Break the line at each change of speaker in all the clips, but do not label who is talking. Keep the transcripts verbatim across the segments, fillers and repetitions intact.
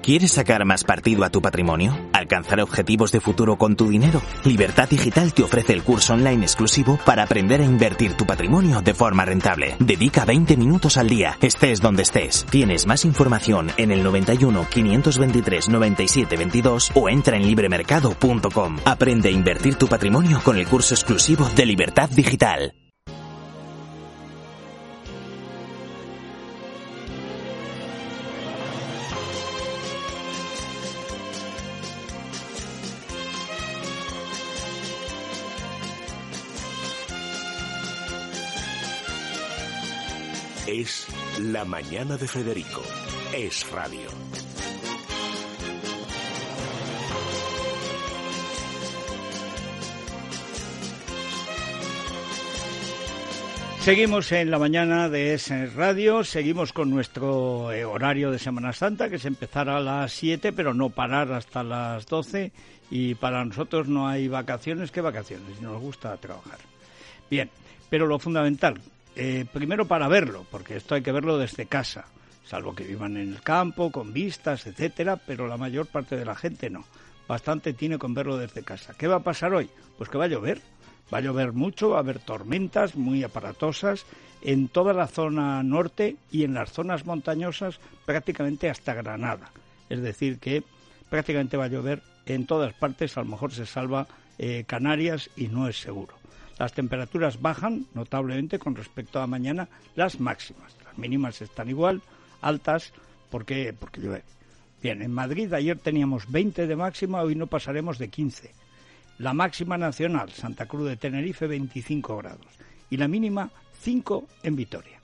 ¿Quieres sacar más partido a tu patrimonio? ¿Alcanzar objetivos de futuro con tu dinero? Libertad Digital te ofrece el curso online exclusivo para aprender a invertir tu patrimonio de forma rentable. Dedica veinte minutos al día, estés donde estés. Tienes más información en el noventa y uno, quinientos veintitrés, noventa y siete veintidós o entra en libremercado punto com. Aprende a invertir tu patrimonio con el curso exclusivo de Libertad Digital.
Es La Mañana de Federico. Es radio.
Seguimos en La Mañana de Es Radio, seguimos con nuestro eh, horario de Semana Santa, que es empezar a las siete, pero no parar hasta las doce, y para nosotros no hay vacaciones, ¿qué vacaciones? Nos gusta trabajar. Bien, pero lo fundamental, eh, primero para verlo, porque esto hay que verlo desde casa, salvo que vivan en el campo, con vistas, etcétera, pero la mayor parte de la gente no. Bastante tiene con verlo desde casa. ¿Qué va a pasar hoy? Pues que va a llover. Va a llover mucho, va a haber tormentas muy aparatosas en toda la zona norte y en las zonas montañosas prácticamente hasta Granada. Es decir, que prácticamente va a llover en todas partes, a lo mejor se salva eh, Canarias y no es seguro. Las temperaturas bajan notablemente con respecto a mañana, las máximas. Las mínimas están igual, altas, porque, porque llueve. Bien, en Madrid ayer teníamos veinte de máxima, hoy no pasaremos de quince. La máxima nacional, Santa Cruz de Tenerife, veinticinco grados. Y la mínima, cinco en Vitoria.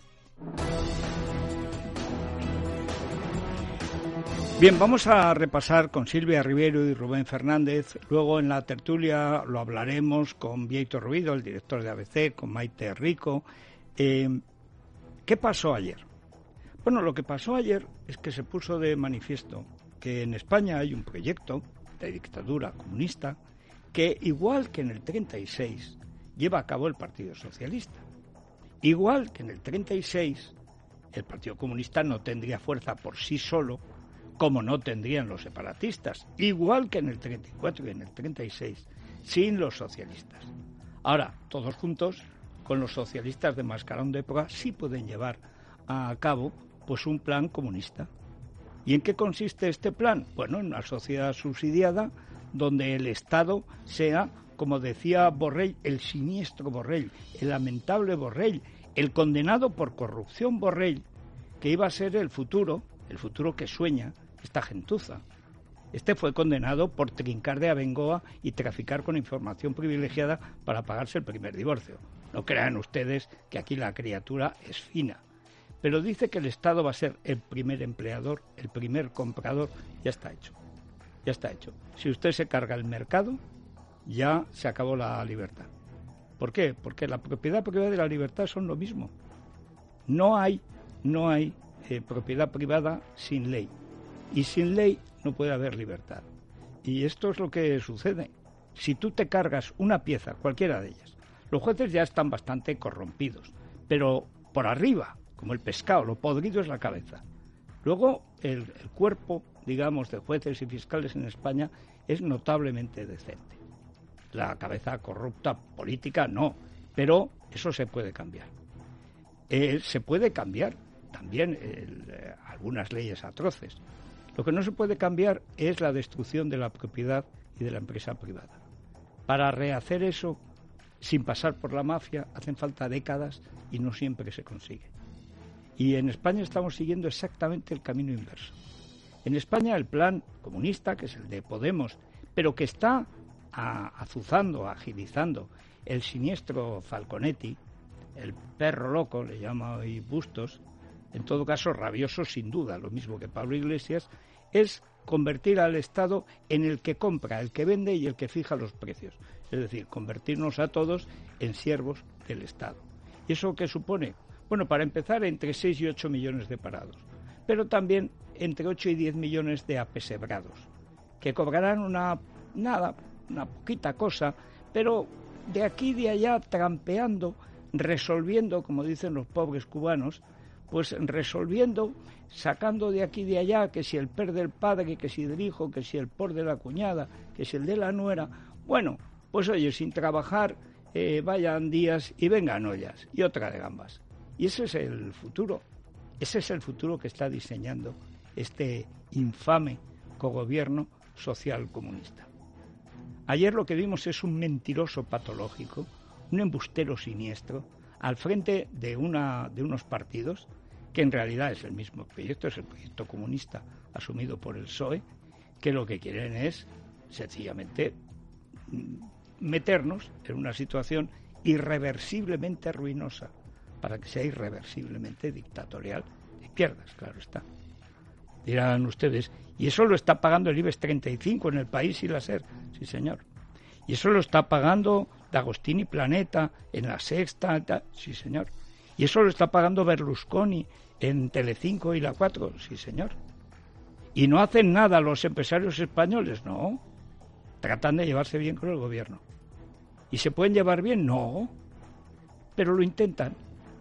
Bien, vamos a repasar con Silvia Ribeiro y Rubén Fernández. Luego en la tertulia lo hablaremos con Vieito Ruido, el director de A B C, con Maite Rico. Eh, ¿Qué pasó ayer? Bueno, lo que pasó ayer es que se puso de manifiesto que en España hay un proyecto de dictadura comunista que, igual que en el treinta y seis, lleva a cabo el Partido Socialista. Igual que en el treinta y seis, el Partido Comunista no tendría fuerza por sí solo, como no tendrían los separatistas. Igual que en el treinta y cuatro y en el treinta y seis, sin los socialistas. Ahora, todos juntos, con los socialistas de mascarón de época, sí pueden llevar a cabo pues un plan comunista. ¿Y en qué consiste este plan? Bueno, en una sociedad subsidiada, donde el Estado sea, como decía Borrell, el siniestro Borrell, el lamentable Borrell, el condenado por corrupción Borrell, que iba a ser el futuro, el futuro que sueña esta gentuza. Este fue condenado por trincar de Abengoa y traficar con información privilegiada para pagarse el primer divorcio. No crean ustedes que aquí la criatura es fina. Pero dice que el Estado va a ser el primer empleador, el primer comprador. Ya está hecho. Ya está hecho. Si usted se carga el mercado, ya se acabó la libertad. ¿Por qué? Porque la propiedad privada y la libertad son lo mismo. No hay, no hay eh, propiedad privada sin ley. Y sin ley no puede haber libertad. Y esto es lo que sucede. Si tú te cargas una pieza, cualquiera de ellas, los jueces ya están bastante corrompidos, pero por arriba, como el pescado, lo podrido es la cabeza. Luego, el, el cuerpo, digamos, de jueces y fiscales en España es notablemente decente. La cabeza corrupta política no, pero eso se puede cambiar. Eh, se puede cambiar también el, eh, algunas leyes atroces. Lo que no se puede cambiar es la destrucción de la propiedad y de la empresa privada. Para rehacer eso, sin pasar por la mafia, hacen falta décadas y no siempre se consigue. Y en España estamos siguiendo exactamente el camino inverso. En España el plan comunista, que es el de Podemos, pero que está a, azuzando, agilizando el siniestro Falconetti, el perro loco, le llama hoy Bustos, en todo caso rabioso sin duda, lo mismo que Pablo Iglesias, es convertir al Estado en el que compra, el que vende y el que fija los precios. Es decir, convertirnos a todos en siervos del Estado. ¿Y eso qué supone? Bueno, para empezar, entre seis y ocho millones de parados, pero también entre ocho y diez millones de apesebrados, que cobrarán una, nada, una poquita cosa, pero de aquí y de allá trampeando, resolviendo, como dicen los pobres cubanos, pues resolviendo, sacando de aquí y de allá, que si el per del padre, que si del hijo, que si el por de la cuñada, que si el de la nuera. Bueno, pues oye, sin trabajar, eh, vayan días y vengan ollas, y otra de gambas. Y ese es el futuro, ese es el futuro que está diseñando este infame cogobierno social comunista. Ayer lo que vimos es un mentiroso patológico, un embustero siniestro, al frente de, una, de unos partidos, que en realidad es el mismo proyecto, es el proyecto comunista asumido por el P S O E, que lo que quieren es sencillamente meternos en una situación irreversiblemente ruinosa, para que sea irreversiblemente dictatorial de izquierdas, claro está. Dirán ustedes, y eso lo está pagando el IBEX treinta y cinco en El País y la SER, sí señor. Y eso lo está pagando D'Agostini Planeta en La Sexta, ta, sí señor. Y eso lo está pagando Berlusconi en Telecinco y La Cuatro, sí señor. Y no hacen nada los empresarios españoles, no. Tratan de llevarse bien con el gobierno. ¿Y se pueden llevar bien? No. Pero lo intentan.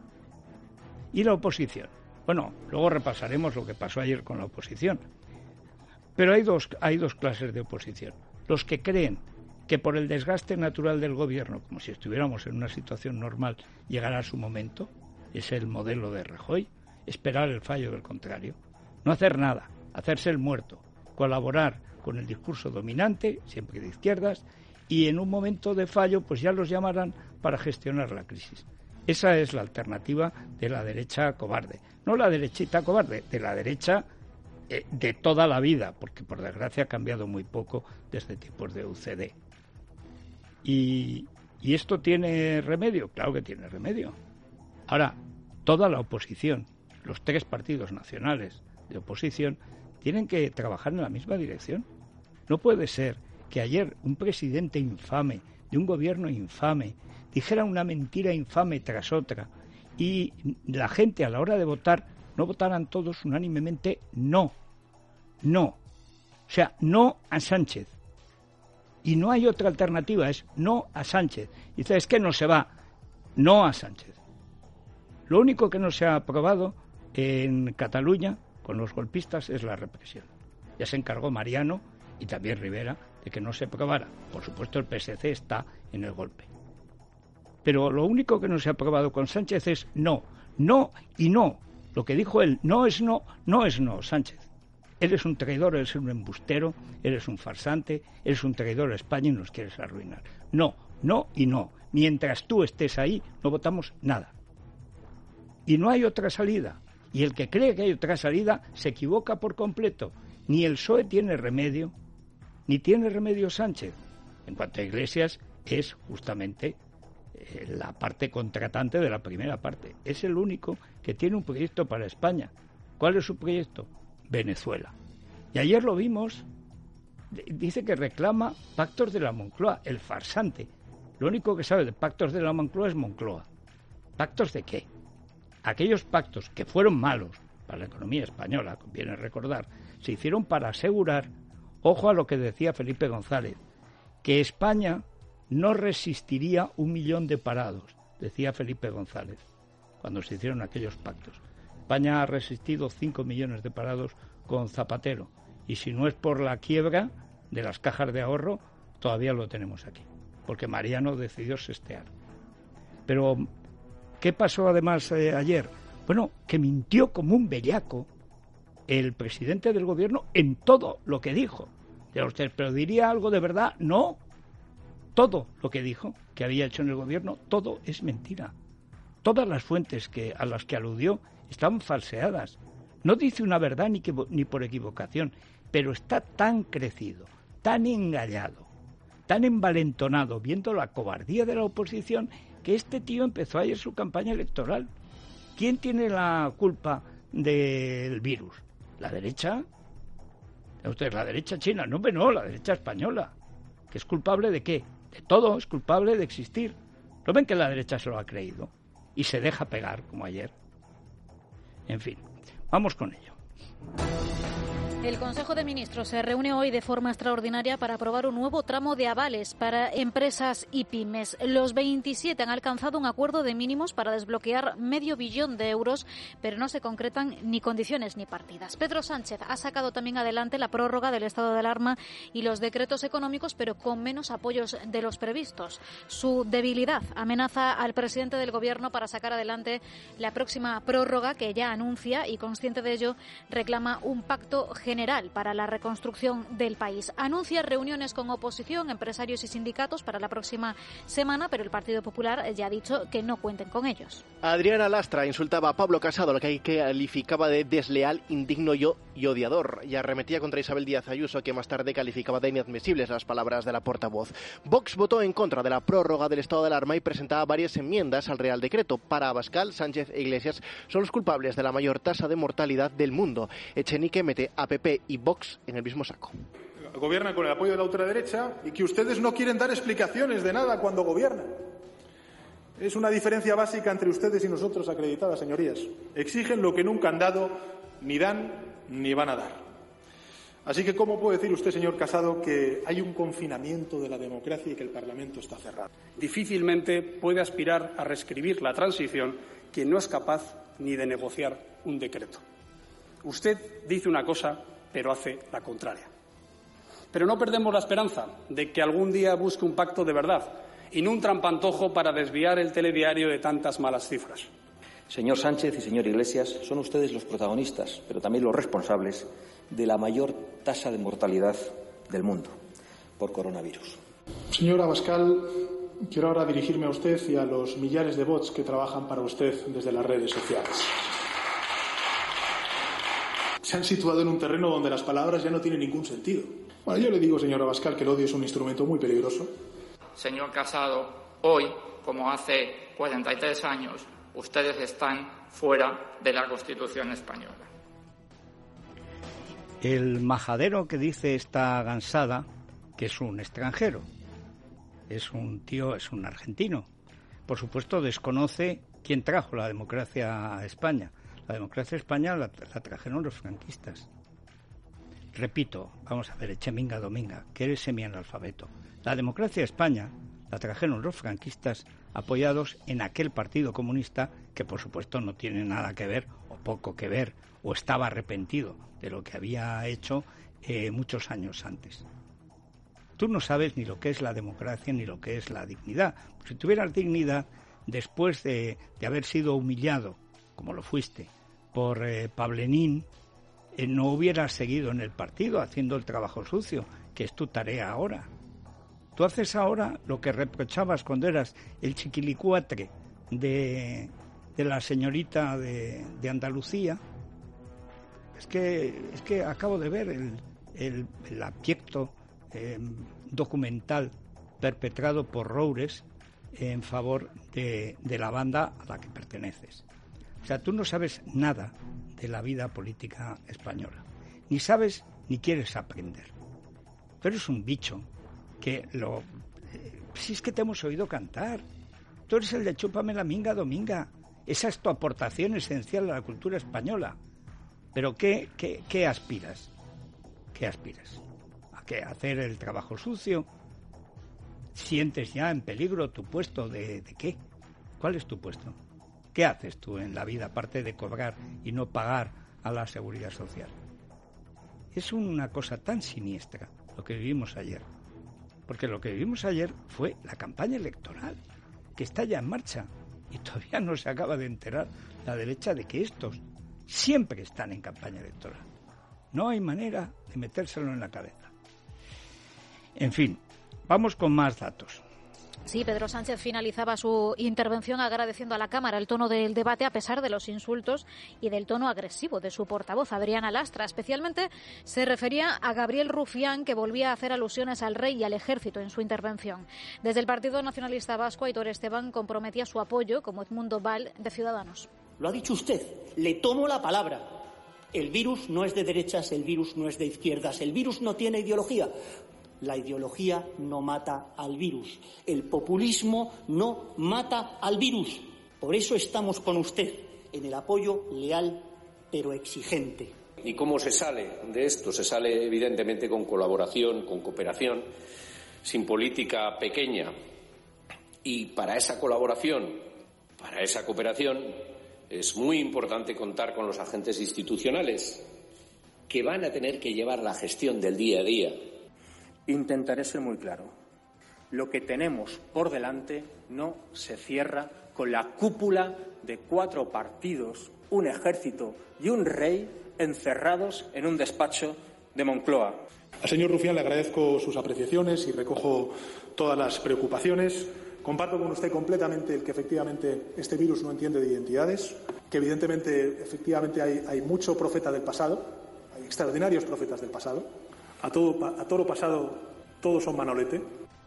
¿Y la oposición? Bueno, luego repasaremos lo que pasó ayer con la oposición. Pero hay dos, hay dos clases de oposición. Los que creen que por el desgaste natural del gobierno, como si estuviéramos en una situación normal, llegará su momento, es el modelo de Rajoy, esperar el fallo del contrario, no hacer nada, hacerse el muerto, colaborar con el discurso dominante, siempre de izquierdas, y en un momento de fallo pues ya los llamarán para gestionar la crisis. Esa es la alternativa de la derecha cobarde. No la derechita cobarde, de la derecha eh, de toda la vida, porque por desgracia ha cambiado muy poco desde tiempos de U C D. Y, ¿Y esto tiene remedio? Claro que tiene remedio. Ahora, toda la oposición, los tres partidos nacionales de oposición, tienen que trabajar en la misma dirección. No puede ser que ayer un presidente infame, de un gobierno infame, dijera una mentira infame tras otra y la gente a la hora de votar no votaran todos unánimemente no, no. O sea, no a Sánchez. Y no hay otra alternativa, es no a Sánchez. Y dice, es que no se va, no a Sánchez. Lo único que no se ha aprobado en Cataluña con los golpistas es la represión. Ya se encargó Mariano y también Rivera de que no se aprobara. Por supuesto, el P S C está en el golpe. Pero lo único que no se ha aprobado con Sánchez es no, no y no. Lo que dijo él, no es no, no es no, Sánchez. Eres un traidor, eres un embustero, eres un farsante, eres un traidor a España y nos quieres arruinar. No, no y no. Mientras tú estés ahí, no votamos nada. Y no hay otra salida. Y el que cree que hay otra salida se equivoca por completo. Ni el P S O E tiene remedio, ni tiene remedio Sánchez. En cuanto a Iglesias, es justamente eh, la parte contratante de la primera parte. Es el único que tiene un proyecto para España. ¿Cuál es su proyecto? Venezuela. Y ayer lo vimos, dice que reclama pactos de la Moncloa, el farsante. Lo único que sabe de pactos de la Moncloa es Moncloa. ¿Pactos de qué? Aquellos pactos que fueron malos para la economía española, conviene recordar, se hicieron para asegurar, ojo a lo que decía Felipe González, que España no resistiría un millón de parados, decía Felipe González, cuando se hicieron aquellos pactos. España ha resistido cinco millones de parados con Zapatero, y si no es por la quiebra de las cajas de ahorro, todavía lo tenemos aquí, porque Mariano decidió sestear. Pero, ¿qué pasó además eh, ayer? Bueno, que mintió como un bellaco el presidente del gobierno en todo lo que dijo. De usted, ¿pero diría algo de verdad? No. Todo lo que dijo, que había hecho en el gobierno, todo es mentira. Todas las fuentes que, a las que aludió están falseadas. No dice una verdad ni, que, ni por equivocación, pero está tan crecido, tan engañado, tan envalentonado, viendo la cobardía de la oposición, que este tío empezó ayer su campaña electoral. ¿Quién tiene la culpa del virus? ¿La derecha? Usted, la derecha china. No, no, la derecha española. ¿Que es culpable de qué? De todo, es culpable de existir. ¿No ven que la derecha se lo ha creído? Y se deja pegar, como ayer. En fin, vamos con ello.
El Consejo de Ministros se reúne hoy de forma extraordinaria para aprobar un nuevo tramo de avales para empresas y pymes. Los veintisiete han alcanzado un acuerdo de mínimos para desbloquear medio billón de euros, pero no se concretan ni condiciones ni partidas. Pedro Sánchez ha sacado también adelante la prórroga del estado de alarma y los decretos económicos, pero con menos apoyos de los previstos. Su debilidad amenaza al presidente del Gobierno para sacar adelante la próxima prórroga que ya anuncia y, consciente de ello, reclama un pacto general general para la reconstrucción del país. Anuncia reuniones con oposición, empresarios y sindicatos para la próxima semana, pero el Partido Popular ya ha dicho que no cuenten con ellos.
Adriana Lastra insultaba a Pablo Casado, lo que calificaba de desleal, indigno y odiador, y arremetía contra Isabel Díaz Ayuso, que más tarde calificaba de inadmisibles las palabras de la portavoz. Vox votó en contra de la prórroga del estado de alarma y presentaba varias enmiendas al Real Decreto. Para Abascal, Sánchez e Iglesias son los culpables de la mayor tasa de mortalidad del mundo. Echenique mete a P P y Vox en el mismo saco.
Gobierna con el apoyo de la ultraderecha y que ustedes no quieren dar explicaciones de nada cuando gobiernan. Es una diferencia básica entre ustedes y nosotros acreditada, señorías. Exigen lo que nunca han dado, ni dan, ni van a dar. Así que, ¿cómo puede decir usted, señor Casado, que hay un confinamiento de la democracia y que el Parlamento está cerrado?
Difícilmente puede aspirar a reescribir la transición quien no es capaz ni de negociar un decreto. Usted dice una cosa, pero hace la contraria. Pero no perdemos la esperanza de que algún día busque un pacto de verdad y no un trampantojo para desviar el telediario de tantas malas cifras.
Señor Sánchez y señor Iglesias, son ustedes los protagonistas, pero también los responsables de la mayor tasa de mortalidad del mundo por coronavirus.
Señor Abascal, quiero ahora dirigirme a usted y a los millares de bots que trabajan para usted desde las redes sociales. Se han situado en un terreno donde las palabras ya no tienen ningún sentido. Bueno, yo le digo, señor Abascal, que el odio es un instrumento muy peligroso.
Señor Casado, hoy, como hace cuarenta y tres años, ustedes están fuera de la Constitución española.
El majadero que dice esta gansada, que es un extranjero, es un tío, es un argentino. Por supuesto, desconoce quién trajo la democracia a España. La democracia a España la, la trajeron los franquistas. Repito, vamos a ver, Echeminga Dominga, que eres semianalfabeto. La democracia a España la trajeron los franquistas apoyados en aquel Partido Comunista que, por supuesto, no tiene nada que ver, o poco que ver, o estaba arrepentido de lo que había hecho eh, muchos años antes. Tú no sabes ni lo que es la democracia ni lo que es la dignidad. Si tuvieras dignidad, después de, de haber sido humillado, como lo fuiste, por eh, Pablenín, eh, no hubieras seguido en el partido haciendo el trabajo sucio, que es tu tarea ahora. Tú haces ahora lo que reprochabas cuando eras el chiquilicuatre de, de la señorita de, de Andalucía. Es que, es que acabo de ver el, el, el abyecto eh, documental perpetrado por Roures en favor de, de la banda a la que perteneces. O sea, tú no sabes nada de la vida política española. Ni sabes ni quieres aprender. Pero es un bicho que lo... Eh, si es que te hemos oído cantar. Tú eres el de chúpame la minga dominga. Esa es tu aportación esencial a la cultura española. Pero ¿qué, qué, qué aspiras? ¿Qué aspiras? ¿A qué? ¿A hacer el trabajo sucio? ¿Sientes ya en peligro tu puesto de, de qué? ¿Cuál es tu puesto? ¿Qué haces tú en la vida aparte de cobrar y no pagar a la seguridad social? Es una cosa tan siniestra lo que vivimos ayer. Porque lo que vivimos ayer fue la campaña electoral, que está ya en marcha. Y todavía no se acaba de enterar la derecha de que estos siempre están en campaña electoral. No hay manera de metérselo en la cabeza. En fin, vamos con más datos.
Sí, Pedro Sánchez finalizaba su intervención agradeciendo a la Cámara el tono del debate a pesar de los insultos y del tono agresivo de su portavoz, Adriana Lastra. Especialmente se refería a Gabriel Rufián, que volvía a hacer alusiones al rey y al ejército en su intervención. Desde el Partido Nacionalista Vasco, Aitor Esteban comprometía su apoyo, como Edmundo Val, de Ciudadanos.
Lo ha dicho usted, le tomo la palabra. El virus no es de derechas, el virus no es de izquierdas, el virus no tiene ideología. La ideología no mata al virus. El populismo no mata al virus. Por eso estamos con usted, en el apoyo leal pero exigente.
¿Y cómo se sale de esto? Se sale evidentemente con colaboración, con cooperación, sin política pequeña. Y para esa colaboración, para esa cooperación, es muy importante contar con los agentes institucionales que van a tener que llevar la gestión del día a día.
Intentaré ser muy claro. Lo que tenemos por delante no se cierra con la cúpula de cuatro partidos, un ejército y un rey encerrados en un despacho de Moncloa.
Al señor Rufián le agradezco sus apreciaciones y recojo todas las preocupaciones. Comparto con usted completamente el que efectivamente este virus no entiende de identidades, que evidentemente efectivamente hay, hay mucho profeta del pasado, hay extraordinarios profetas del pasado. A todo, a toro pasado todos son Manolete.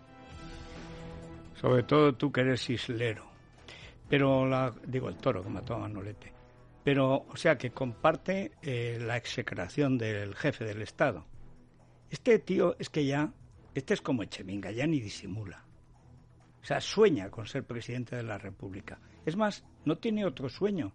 Sobre todo tú que eres islero. Pero, la, digo, el toro que mató a Manolete. Pero, o sea, que comparte eh, la execración del jefe del Estado. Este tío es que ya, este es como Echeminga, ya ni disimula. O sea, sueña con ser presidente de la República. Es más, no tiene otro sueño.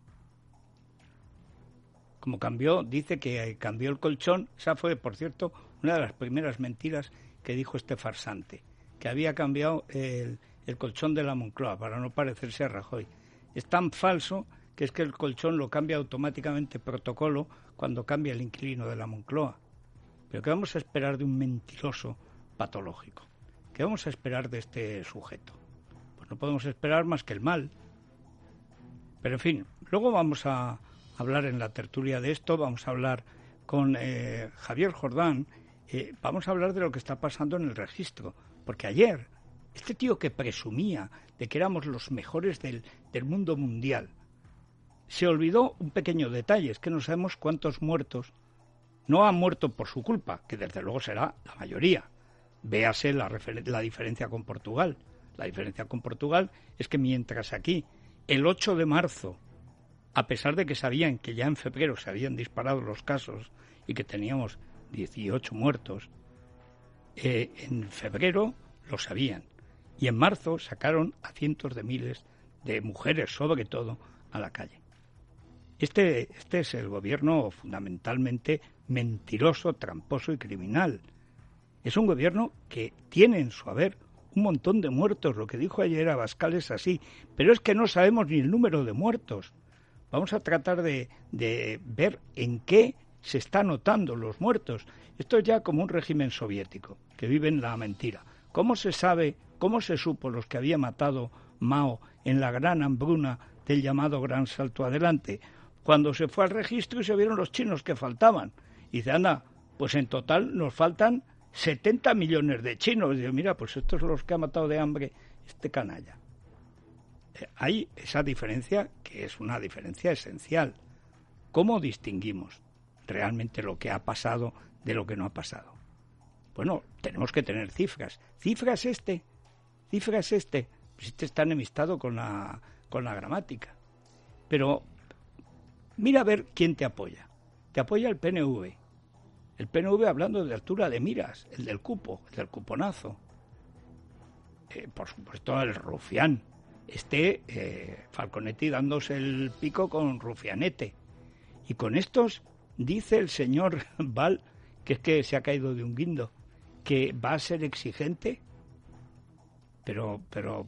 Como cambió, dice que cambió el colchón. Esa fue, por cierto, una de las primeras mentiras que dijo este farsante, que había cambiado el, el colchón de la Moncloa para no parecerse a Rajoy. Es tan falso que es que el colchón lo cambia automáticamente protocolo cuando cambia el inquilino de la Moncloa. Pero ¿qué vamos a esperar de un mentiroso patológico? ¿Qué vamos a esperar de este sujeto? Pues no podemos esperar más que el mal. Pero en fin, luego vamos a hablar en la tertulia de esto, vamos a hablar con eh, Javier Jordán, eh, vamos a hablar de lo que está pasando en el registro, porque ayer este tío que presumía de que éramos los mejores del, del mundo mundial, se olvidó un pequeño detalle, es que no sabemos cuántos muertos no han muerto por su culpa, que desde luego será la mayoría. Véase la, refer- la diferencia con Portugal. La diferencia con Portugal es que mientras aquí, el ocho de marzo, a pesar de que sabían que ya en febrero se habían disparado los casos y que teníamos dieciocho muertos, eh, en febrero lo sabían. Y en marzo sacaron a cientos de miles de mujeres, sobre todo, a la calle. Este, este es el gobierno fundamentalmente mentiroso, tramposo y criminal. Es un gobierno que tiene en su haber un montón de muertos. Lo que dijo ayer Abascal es así, pero es que no sabemos ni el número de muertos. Vamos a tratar de, de ver en qué se están notando los muertos. Esto es ya como un régimen soviético, que vive en la mentira. ¿Cómo se sabe, cómo se supo los que había matado Mao en la gran hambruna del llamado Gran Salto Adelante? Cuando se fue al registro y se vieron los chinos que faltaban. Y dice, anda, pues en total nos faltan setenta millones de chinos. Y digo, mira, pues estos son los que ha matado de hambre este canalla. Hay esa diferencia que es una diferencia esencial. ¿Cómo distinguimos realmente lo que ha pasado de lo que no ha pasado? Bueno, tenemos que tener cifras. ¿Cifras este? ¿Cifras este? Pues este está enemistado con la, con la gramática. Pero mira a ver quién te apoya. Te apoya el P N V. El P N V hablando de altura de miras, el del cupo, el del cuponazo. Eh, por supuesto el Rufián. Este eh, Falconetti dándose el pico con Rufianete. Y con estos dice el señor Val, que es que se ha caído de un guindo, que va a ser exigente. Pero, pero...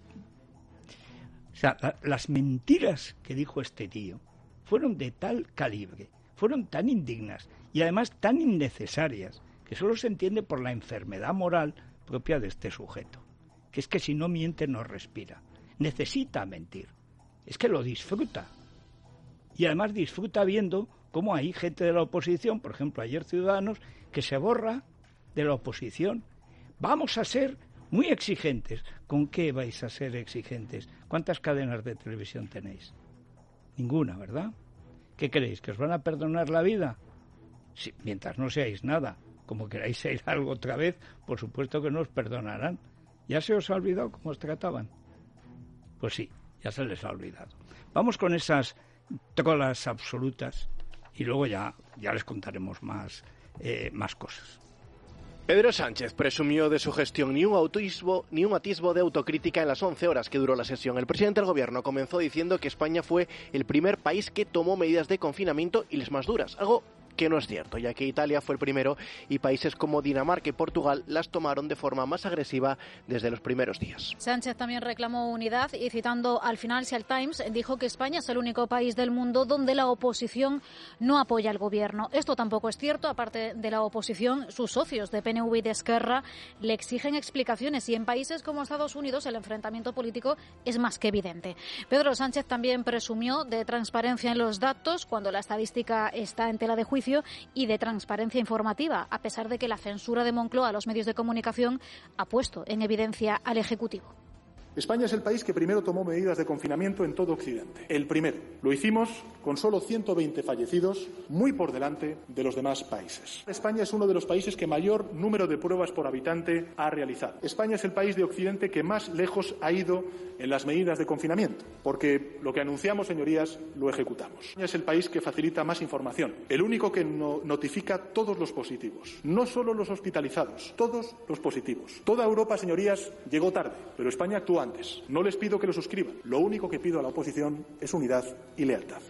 O sea, la, las mentiras que dijo este tío fueron de tal calibre, fueron tan indignas y además tan innecesarias, que solo se entiende por la enfermedad moral propia de este sujeto, que es que si no miente no respira. Necesita mentir, es que lo disfruta. Y además disfruta viendo cómo hay gente de la oposición, por ejemplo ayer Ciudadanos, que se borra de la oposición. Vamos a ser muy exigentes. ¿Con qué vais a ser exigentes? ¿Cuántas cadenas de televisión tenéis? Ninguna, ¿verdad? ¿Qué creéis? ¿Que os van a perdonar la vida? Sí, mientras no seáis nada. Como queráis ser algo otra vez, por supuesto que no os perdonarán. ¿Ya se os ha olvidado cómo os trataban? Pues sí, ya se les ha olvidado. Vamos con esas trolas absolutas y luego ya, ya les contaremos más, eh, más cosas.
Pedro Sánchez presumió de su gestión ni un atisbo, ni un atisbo de autocrítica en las once horas que duró la sesión. El presidente del gobierno comenzó diciendo que España fue el primer país que tomó medidas de confinamiento y las más duras, algo que no es cierto, ya que Italia fue el primero y países como Dinamarca y Portugal las tomaron de forma más agresiva desde los primeros días.
Sánchez también reclamó unidad y, citando al Financial Times, dijo que España es el único país del mundo donde la oposición no apoya al gobierno. Esto tampoco es cierto. Aparte de la oposición, sus socios de P N V y de Esquerra le exigen explicaciones y en países como Estados Unidos el enfrentamiento político es más que evidente. Pedro Sánchez también presumió de transparencia en los datos cuando la estadística está en tela de juicio y de transparencia informativa, a pesar de que la censura de Moncloa a los medios de comunicación ha puesto en evidencia al Ejecutivo.
España es el país que primero tomó medidas de confinamiento en todo Occidente. El primero. Lo hicimos con solo ciento veinte fallecidos, muy por delante de los demás países. España es uno de los países que mayor número de pruebas por habitante ha realizado. España es el país de Occidente que más lejos ha ido en las medidas de confinamiento, porque lo que anunciamos, señorías, lo ejecutamos. España es el país que facilita más información, el único que no notifica todos los positivos, no solo los hospitalizados, todos los positivos. Toda Europa, señorías, llegó tarde, pero España actúa antes. No les pido que lo suscriban. Lo único que pido a la oposición es unidad y lealtad.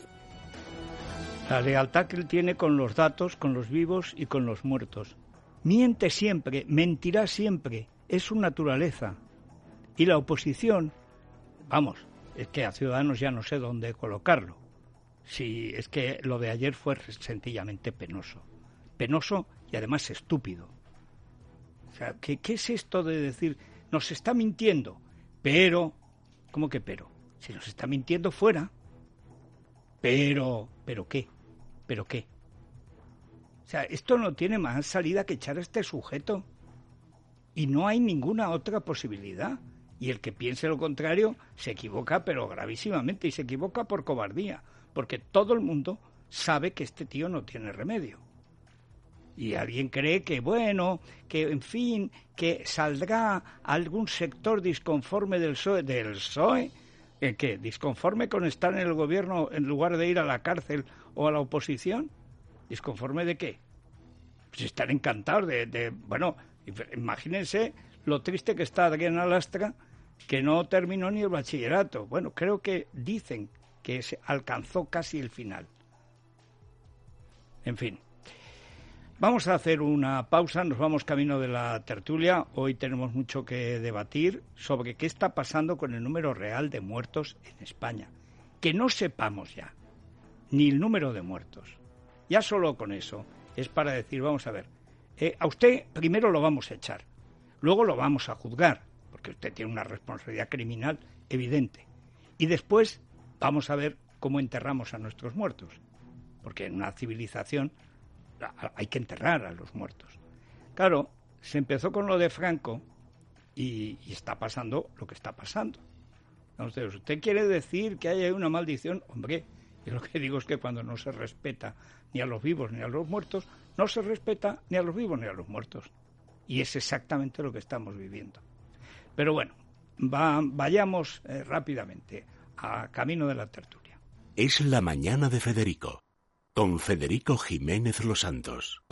La lealtad que él tiene con los datos, con los vivos y con los muertos. Miente siempre, mentirá siempre. Es su naturaleza. Y la oposición, vamos, es que a Ciudadanos ya no sé dónde colocarlo. Si es que lo de ayer fue sencillamente penoso. Penoso y además estúpido. O sea, ¿qué, qué es esto de decir, nos está mintiendo? Pero, ¿cómo que pero? Si nos está mintiendo fuera. Pero, ¿pero qué? ¿Pero qué? O sea, esto no tiene más salida que echar a este sujeto. Y no hay ninguna otra posibilidad. Y el que piense lo contrario se equivoca, pero gravísimamente. Y se equivoca por cobardía. Porque todo el mundo sabe que este tío no tiene remedio. Y alguien cree que, bueno, que, en fin, que saldrá algún sector disconforme del P S O E. ¿Del P S O E? ¿Eh, ¿Qué? ¿Disconforme con estar en el gobierno en lugar de ir a la cárcel o a la oposición? ¿Disconforme de qué? Pues están encantados de, de... Bueno, imagínense lo triste que está Adrián Alastra, que no terminó ni el bachillerato. Bueno, creo que dicen que se alcanzó casi el final. En fin. Vamos a hacer una pausa, nos vamos camino de la tertulia. Hoy tenemos mucho que debatir sobre qué está pasando con el número real de muertos en España. Que no sepamos ya ni el número de muertos. Ya solo con eso es para decir, vamos a ver, eh, a usted primero lo vamos a echar, luego lo vamos a juzgar, porque usted tiene una responsabilidad criminal evidente. Y después vamos a ver cómo enterramos a nuestros muertos, porque en una civilización hay que enterrar a los muertos. Claro, se empezó con lo de Franco y, y está pasando lo que está pasando. Entonces, ¿usted quiere decir que hay una maldición? Hombre, yo lo que digo es que cuando no se respeta ni a los vivos ni a los muertos, no se respeta ni a los vivos ni a los muertos. Y es exactamente lo que estamos viviendo. Pero bueno, va, vayamos eh, rápidamente a camino de la tertulia.
Es la mañana de Federico. Con Federico Jiménez Los Santos.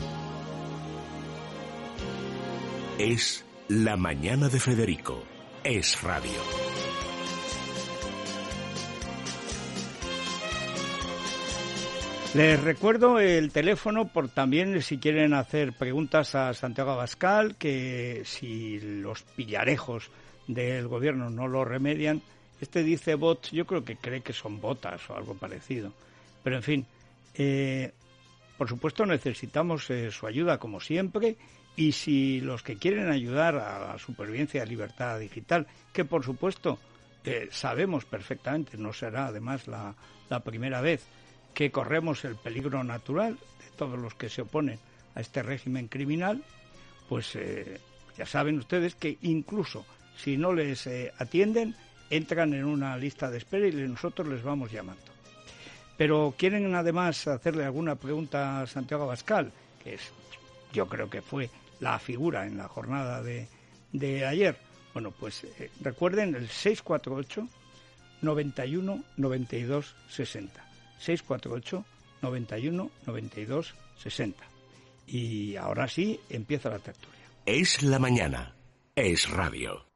Es la mañana de Federico. Es radio.
Les recuerdo el teléfono por también si quieren hacer preguntas a Santiago Abascal, que si los pillarejos del gobierno no lo remedian, este dice bots, yo creo que cree que son botas o algo parecido. Pero en fin, Eh, por supuesto necesitamos eh, su ayuda como siempre, y si los que quieren ayudar a la supervivencia de Libertad Digital, que por supuesto eh, sabemos perfectamente, no será además la, la primera vez que corremos el peligro natural de todos los que se oponen a este régimen criminal, pues eh, ya saben ustedes que incluso si no les eh, atienden, entran en una lista de espera y nosotros les vamos llamando. Pero quieren además hacerle alguna pregunta a Santiago Abascal, que es, yo creo que fue la figura en la jornada de, de ayer. Bueno, pues eh, recuerden el seis cuatro ocho, noventa y uno, noventa y dos, sesenta. seis cuatro ocho, noventa y uno, noventa y dos, sesenta. Y ahora sí, empieza la tertulia.
Es la mañana. Es radio.